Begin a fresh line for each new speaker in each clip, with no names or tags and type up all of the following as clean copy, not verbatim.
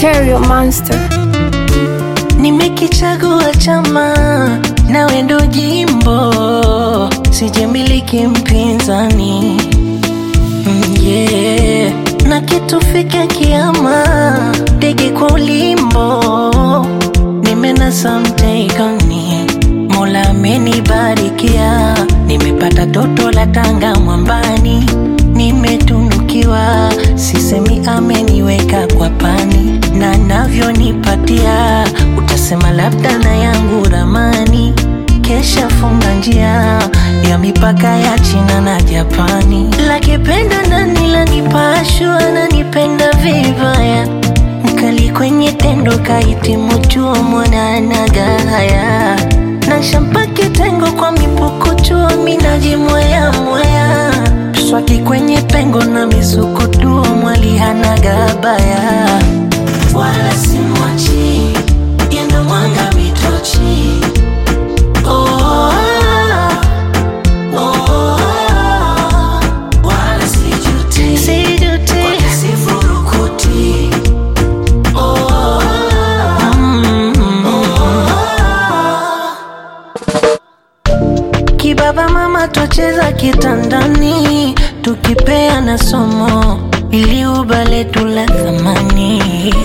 Stereo Monster.
Nimekichagua chama nawe ndo jimbo, sijamiliki mpinzani. Yeah. Na kitufike kiama, ndege kwa ulimbo, nimenasa mtegoni, Mola amenibarikia. Nimepata toto la Tanga mwambani, nimetunukiwa, sisemi ameniweka kwa pani. Na navyonipatia, utasema labda na yangu ramani. Kesha funga njia ya mipaka ya China na Japani. Lakipenda nani lanipashwa, ananipenda vibaya. Mkali kwenye tendo kahitimu chuo, mwana anagaya. Na shampaki tengo kwa mipuko chuo, minaji mwaya mwaya. Swaki kwenye pengo na misuko tuo, mwali hanagabaya. Wala simwachi, yendo mwanga mitochi. Kibaba mama tucheza kitandani, tukipea na somo ili ubale tula thamani.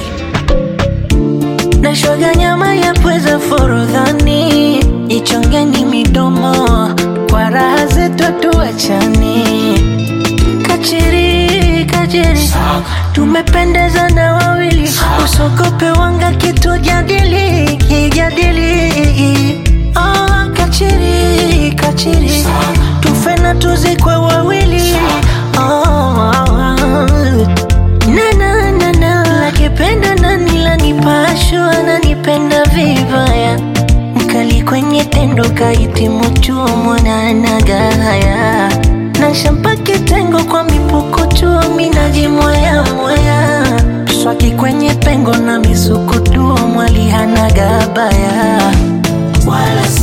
Na shoga nyama ya pweza forodhani, ichongeni midomo kwa raha zetu tuachani. Kachiri, kachiri, tumependeza na wawili. Usogope wanga kitu jadili, kijadili. Kachiri, kachiri, tufe na tuzikwe wawili. Lakipenda nani lanipashwa, ananipenda vibaya. Mkali kwenye tendo kahitimu chuo, mwana anagaya. Na shampaki tengo kwa mipuko chuo, minaji mwaya mwaya. Swaki kwenye pengo na misuko tuo, mwali hanagabaya. Wala